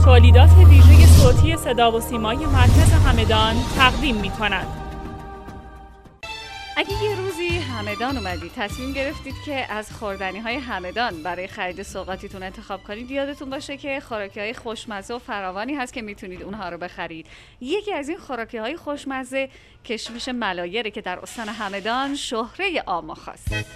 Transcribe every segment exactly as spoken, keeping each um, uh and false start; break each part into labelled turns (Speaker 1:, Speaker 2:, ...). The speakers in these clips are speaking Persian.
Speaker 1: تولیدات ویژه صوتی صدا و سیمای مرکز همدان تقدیم می‌کند.
Speaker 2: اگه یه روزی همدان اومدید تصمیم گرفتید که از خوردنی‌های همدان برای خرید سوغاتیتون انتخاب کنید، یادتون باشه که خوراکی‌های خوشمزه و فراوانی هست که میتونید اونها رو بخرید. یکی از این خوراکی‌های خوشمزه کشمش ملایره که در استان همدان شهره عام و خاصه.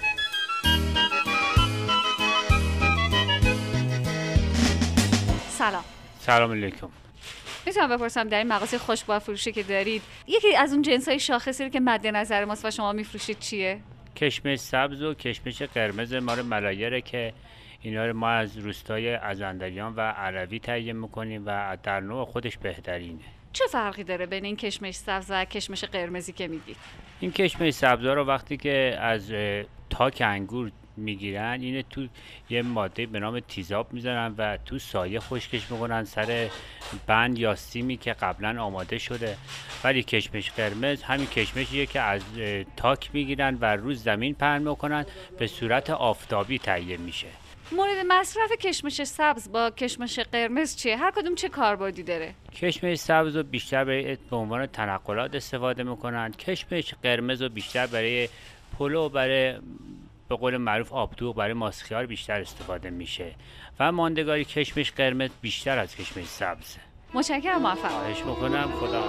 Speaker 2: سلام.
Speaker 3: سلام علیکم.
Speaker 2: میتونم بپرسم در این مغازه خوشبو فروشی که دارید یکی از اون جنس‌های شاخصی رو که مد نظر ماست و شما میفروشید چیه؟
Speaker 3: کشمش سبز و کشمش قرمز مال ملایره که اینا رو ما از روستای ازندریان و عربی تهیه میکنیم و در نوع خودش بهترینه.
Speaker 2: چه فرقی داره بین این کشمش سبز و کشمش قرمزی که میگید؟
Speaker 3: این کشمش سبزا رو وقتی که از تاک انگور میگیرن اینه تو یه ماده به نام تیزاب میذارن و تو سایه خشکش میکنن سر بند یا سیمی که قبلا آماده شده. ولی کشمش قرمز همین کشمشیه که از تاک میگیرن و روز زمین پهن میکنن، به صورت آفتابی تهیه میشه.
Speaker 2: مورد مصرف کشمش سبز با کشمش قرمز چیه؟ هر کدوم چه کاربردی داره؟
Speaker 3: کشمش سبز رو بیشتر برای به عنوان تنقلات استفاده میکنن. کشمش قرمز رو بیشتر برای پلو، برای به قول معروف آبدوغ، برای ماسخیار بیشتر استفاده میشه و ماندگاری کشمش قرمز بیشتر از کشمش سبز.
Speaker 2: متشکرم، موفق.
Speaker 3: خواهش میکنم. خدا.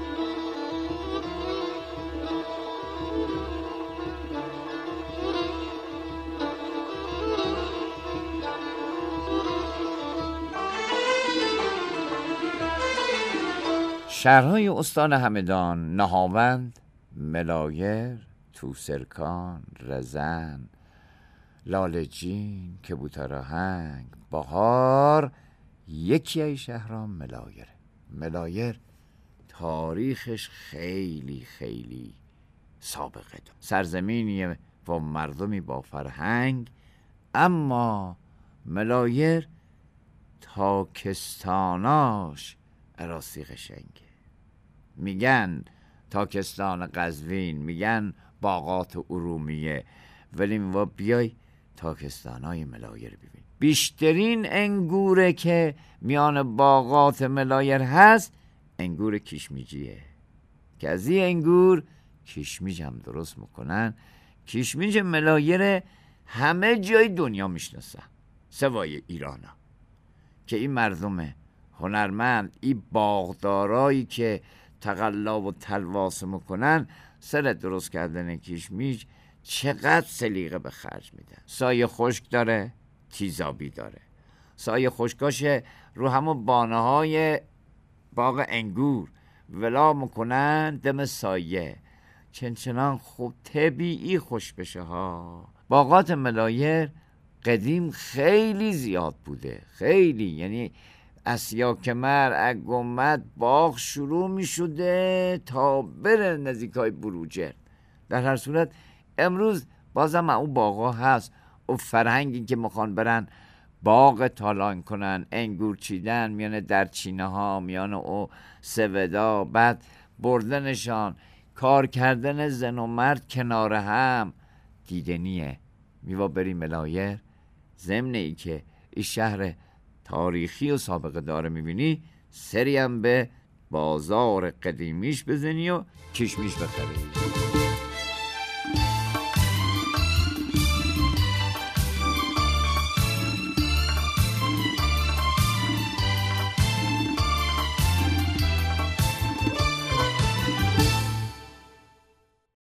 Speaker 4: شهرهای استان همدان: نهاوند، ملایر، توسرکان، رزن، لاله‌جین، کبوترآهنگ، بهار. یکی از شهرها ملایره. ملایر تاریخش خیلی خیلی سابقه داره. سرزمینیه و مردمی با فرهنگ، اما ملایر تاکستاناش عراسی قشنگه. میگن تاکستان قزوین، میگن باغات ارومیه، ولی ما بیای تاکستانای ملایر ببین. بیشترین انگوره که میان باغات ملایر هست انگور کشمیجیه که از این انگور کشمیج هم درست میکنن. کشمیج ملایر همه جای دنیا میشناسن سوای ایرانا، که این مردم هنرمند، این باغدارایی که تقلا و تلواسه میکنن سر درست کردن کشمیج چقدر سلیقه به خرج میدن. سایه خشک داره، تیزابی داره. سایه خشکاش رو همون بانه های باغ انگور ولا میکنن دم سایه، چنچنان خوب طبیعی خوش بشه ها. باغات ملایر قدیم خیلی زیاد بوده، خیلی، یعنی اسیا کمر اگمت باغ شروع می شده تا بره نزدیکای بروجرد. در هر صورت امروز بازم اون باغا هست، او فرهنگی که میخوان برن باغ تالان کنن، انگور چیدن میانه در چینه ها، میانه او سودا، بعد بردنشان، کار کردن زن و مرد کنار هم دیدنیه. میوا بری ملایر، ضمن ای که این شهر تاریخی و سابقه داره میبینی، سری هم به بازار قدیمیش بزنی و کشمیش بخری.